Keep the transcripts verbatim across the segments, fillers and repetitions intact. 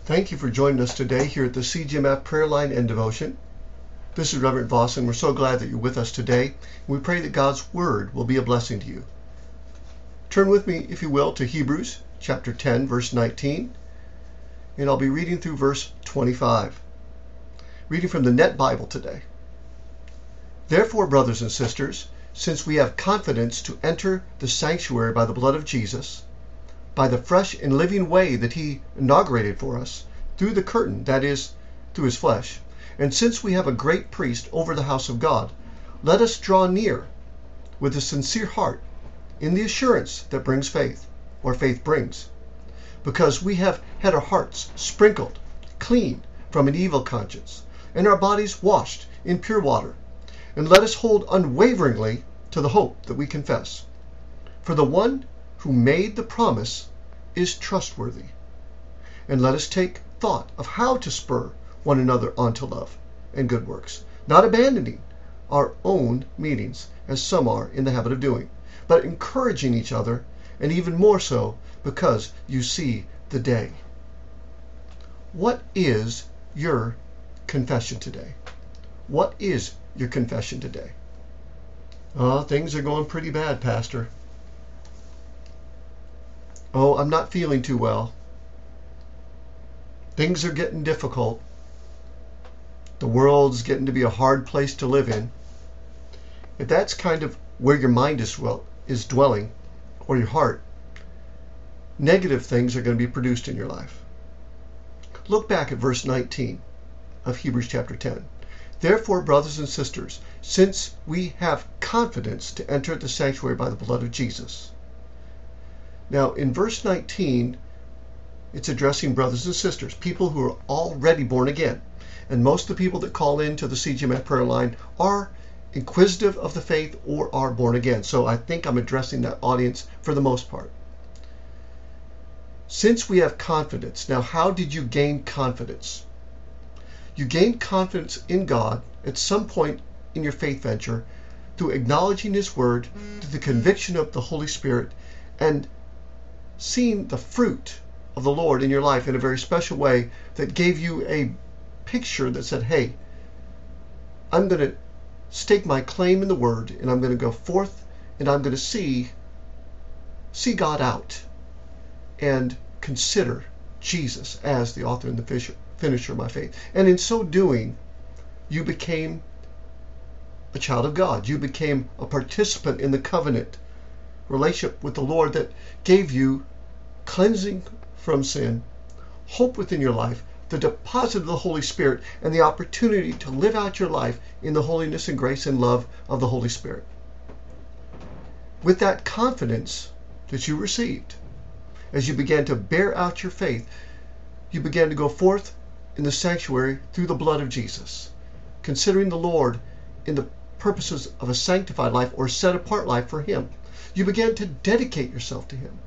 Thank you for joining us today here at the C G M F Prayer Line and Devotion. This is Reverend Voss, and we're so glad that you're with us today. We pray that God's Word will be a blessing to you. Turn with me, if you will, to Hebrews chapter ten, verse nineteen, and I'll be reading through verse twenty-five. Reading from the Net Bible today. Therefore, brothers and sisters, since we have confidence to enter the sanctuary by the blood of Jesus, by the fresh and living way that he inaugurated for us, through the curtain, that is, through his flesh, and since we have a great priest over the house of God, let us draw near with a sincere heart, in the assurance that brings faith, or faith brings, because we have had our hearts sprinkled clean from an evil conscience, and our bodies washed in pure water. And let us hold unwaveringly to the hope that we confess. For the one who made the promise is trustworthy. And let us take thought of how to spur one another on to love and good works, not abandoning our own meetings, as some are in the habit of doing, but encouraging each other, and even more so because you see the day. What is your confession today? What is your confession today? Oh, things are going pretty bad, Pastor. Oh, I'm not feeling too well. Things are getting difficult. The world's getting to be a hard place to live in. If that's kind of where your mind is, well, is dwelling, or your heart, negative things are going to be produced in your life. Look back at verse nineteen of Hebrews chapter ten. Therefore, brothers and sisters, since we have confidence to enter the sanctuary by the blood of Jesus. Now, in verse nineteen, it's addressing brothers and sisters, people who are already born again. And most of the people that call into the C G M F prayer line are inquisitive of the faith or are born again. So I think I'm addressing that audience for the most part. Since we have confidence, now how did you gain confidence? You gained confidence in God at some point in your faith venture through acknowledging his word, through the conviction of the Holy Spirit, and seeing the fruit of the Lord in your life in a very special way that gave you a picture that said, hey, I'm going to stake my claim in the word, and I'm going to go forth, and I'm going to see see God out and consider Jesus as the author and the finisher of my faith. And in so doing, you became a child of God. You became a participant in the covenant relationship with the Lord that gave you cleansing from sin, hope within your life, the deposit of the Holy Spirit, and the opportunity to live out your life in the holiness and grace and love of the Holy Spirit. With that confidence that you received, as you began to bear out your faith, you began to go forth in the sanctuary through the blood of Jesus, considering the Lord in the purposes of a sanctified life or set apart life for him. You began to dedicate yourself to him.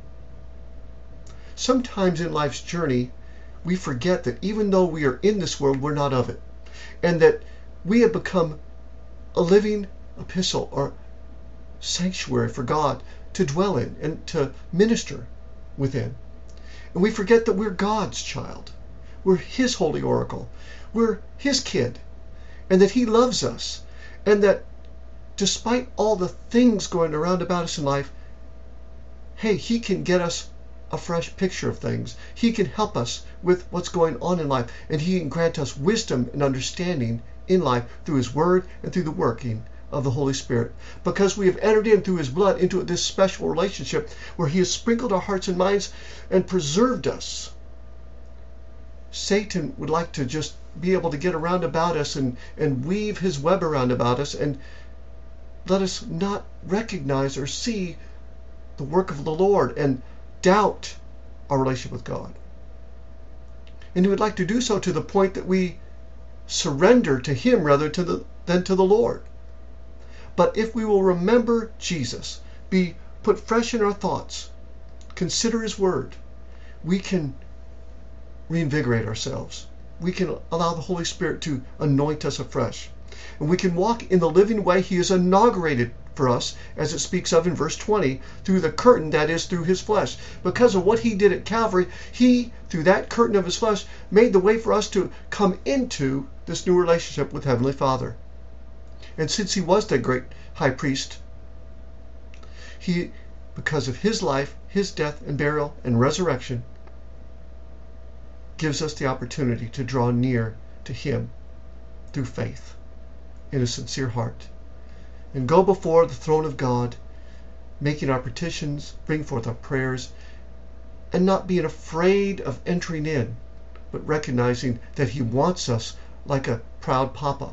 Sometimes in life's journey, we forget that even though we are in this world, we're not of it. And that we have become a living epistle or sanctuary for God to dwell in and to minister within. And we forget that we're God's child. We're his holy oracle. We're his kid. And that he loves us. And that despite all the things going around about us in life, hey, he can get us a fresh picture of things. He can help us with what's going on in life, and he can grant us wisdom and understanding in life through his word and through the working of the Holy Spirit, because we have entered in through his blood into this special relationship where he has sprinkled our hearts and minds and preserved us. Satan would like to just be able to get around about us and, and weave his web around about us and let us not recognize or see the work of the Lord and doubt our relationship with God. And he would like to do so to the point that we surrender to him rather to the, than to the Lord. But if we will remember Jesus, be put fresh in our thoughts, consider his word, we can reinvigorate ourselves. We can allow the Holy Spirit to anoint us afresh. And we can walk in the living way he has inaugurated for us, as it speaks of in verse twenty, through the curtain that is through his flesh. Because of what he did at Calvary, he, through that curtain of his flesh, made the way for us to come into this new relationship with Heavenly Father. And since he was the great high priest, he, because of his life, his death and burial and resurrection, gives us the opportunity to draw near to him through faith in a sincere heart and go before the throne of God, making our petitions, bring forth our prayers, and not being afraid of entering in, but recognizing that he wants us, like a proud papa,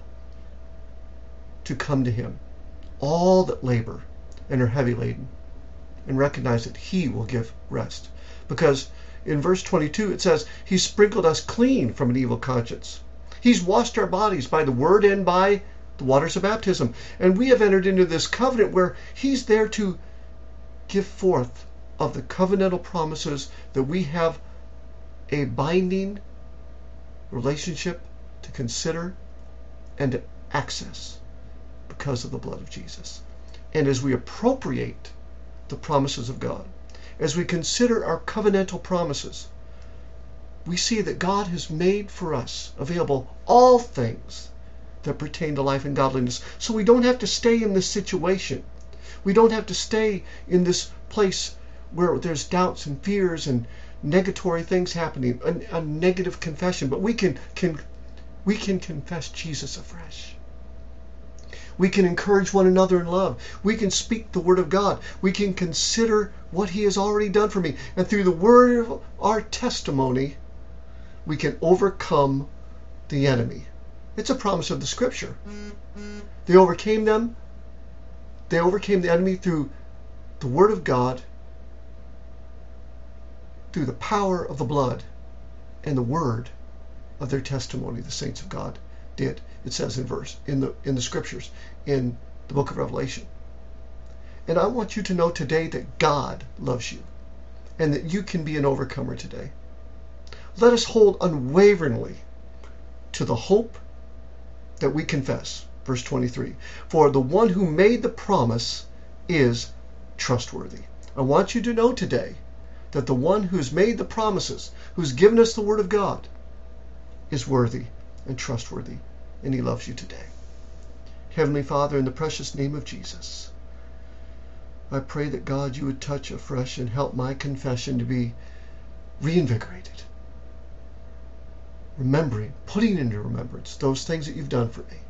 to come to him, all that labor and are heavy laden, and recognize that he will give rest. Because in verse twenty-two it says, he sprinkled us clean from an evil conscience. He's washed our bodies by the word and by the waters of baptism. And we have entered into this covenant where he's there to give forth of the covenantal promises that we have a binding relationship to consider and to access because of the blood of Jesus. And as we appropriate the promises of God, as we consider our covenantal promises, we see that God has made for us available all things that pertain to life and godliness. So we don't have to stay in this situation. We don't have to stay in this place where there's doubts and fears and negatory things happening, a, a negative confession. But we can, can, we can confess Jesus afresh. We can encourage one another in love. We can speak the word of God. We can consider what he has already done for me. And through the word of our testimony, we can overcome the enemy. It's a promise of the scripture. They overcame them. They overcame the enemy through the word of God, through the power of the blood and the word of their testimony, the saints of God did. It says in verse in the in the scriptures in the book of Revelation. And I want you to know today that God loves you and that you can be an overcomer today. Let us hold unwaveringly to the hope that we confess. Verse twenty-three. For the one who made the promise is trustworthy. I want you to know today that the one who's made the promises, who's given us the word of God, is worthy and trustworthy, and he loves you today. Heavenly Father, in the precious name of Jesus, I pray that God, you would touch afresh and help my confession to be reinvigorated, remembering, putting into remembrance those things that you've done for me,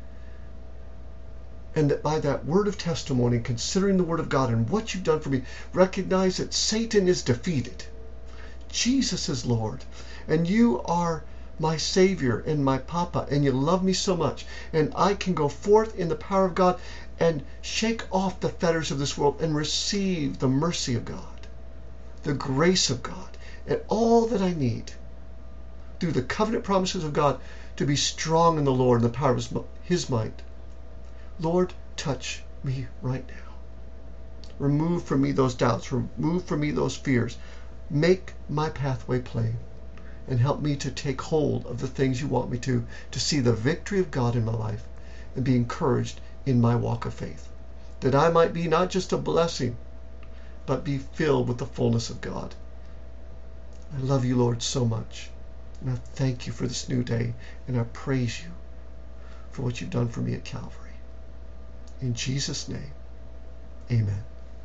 and that by that word of testimony, considering the word of God and what you've done for me, recognize that Satan is defeated. Jesus is Lord, and you are my Savior and my Papa, and you love me so much, and I can go forth in the power of God and shake off the fetters of this world and receive the mercy of God, the grace of God, and all that I need through the covenant promises of God to be strong in the Lord and the power of his might. Lord, touch me right now. Remove from me those doubts, remove from me those fears. Make my pathway plain. And help me to take hold of the things you want me to, to see the victory of God in my life and be encouraged in my walk of faith. That I might be not just a blessing, but be filled with the fullness of God. I love you, Lord, so much. And I thank you for this new day. And I praise you for what you've done for me at Calvary. In Jesus' name, amen.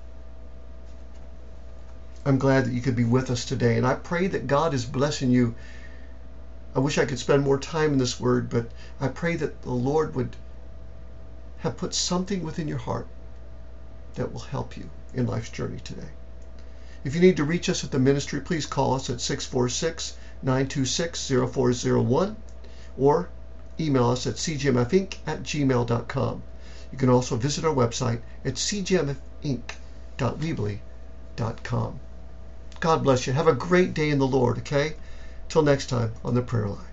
I'm glad that you could be with us today, and I pray that God is blessing you. I wish I could spend more time in this word, but I pray that the Lord would have put something within your heart that will help you in life's journey today. If you need to reach us at the ministry, please call us at six four six, nine two six, zero four zero one or email us at c g m f inc at gmail dot com. You can also visit our website at c g m f inc dot weebly dot com. God bless you. Have a great day in the Lord, okay? Till next time on the prayer line.